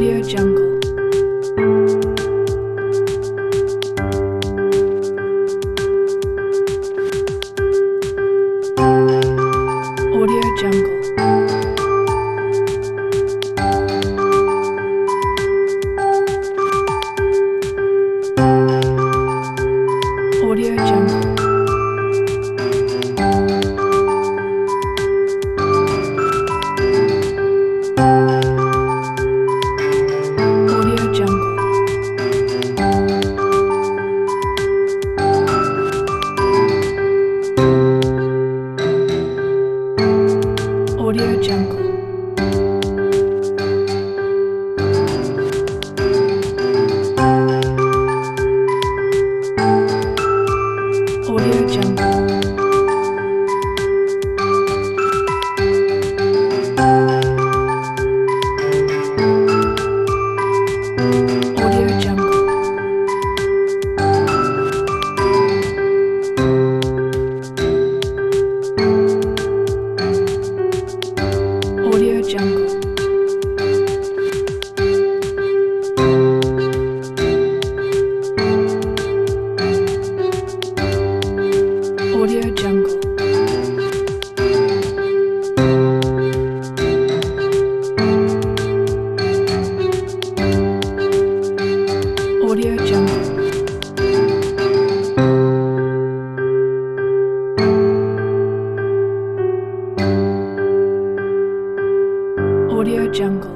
Audio Jungle. Audio Jungle. Audio Jungle. Audio Jungle. Audio Jungle. Audio Jungle. Audio Jungle. Audio Jungle. Audio Jungle. Audio Jungle. Audio Jungle.